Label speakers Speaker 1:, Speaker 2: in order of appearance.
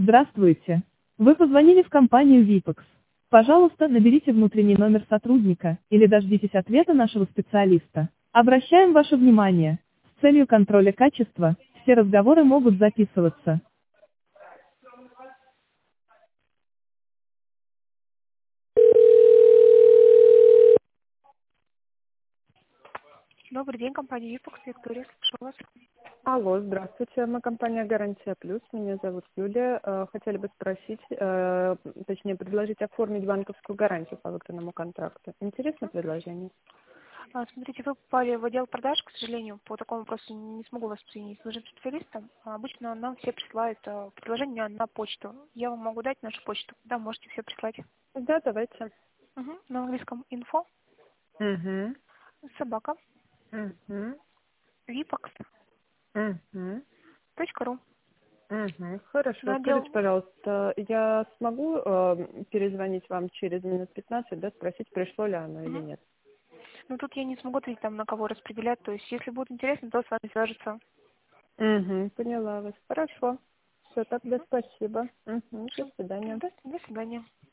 Speaker 1: Здравствуйте. Вы позвонили в компанию Vipex. Пожалуйста, наберите внутренний номер сотрудника или дождитесь ответа нашего специалиста. Обращаем ваше внимание. С целью контроля качества, все разговоры могут записываться. Добрый день, компания Vipex, Виктория, слышу вас.
Speaker 2: Алло, здравствуйте. Мы компания «Гарантия Плюс». Меня зовут Юлия. Хотели бы спросить, точнее, предложить оформить банковскую гарантию по выконанному контракту. Интересное предложение?
Speaker 1: Смотрите, вы попали в отдел продаж, к сожалению, по такому вопросу не смогу вас соединить с нужным специалистом. Обычно нам все присылают предложения на почту. Я вам могу дать нашу почту, да, можете все прислать.
Speaker 2: Да, давайте.
Speaker 1: На английском info,
Speaker 2: Угу.
Speaker 1: собака,
Speaker 2: Угу.
Speaker 1: vipex.ru.
Speaker 2: Угу. Угу. Хорошо.
Speaker 1: На
Speaker 2: Скажите,
Speaker 1: отдел,
Speaker 2: пожалуйста, я смогу перезвонить вам через минут 15, да, спросить, пришло ли оно или
Speaker 1: Мгм.
Speaker 2: нет?
Speaker 1: Ну тут я не смогу ответить там на кого распределять, то есть если будет интересно, то с вами свяжется.
Speaker 2: Угу. Поняла вас. Хорошо. Все, тогда спасибо. Угу. До
Speaker 1: Хорошо.
Speaker 2: свидания.
Speaker 1: До свидания.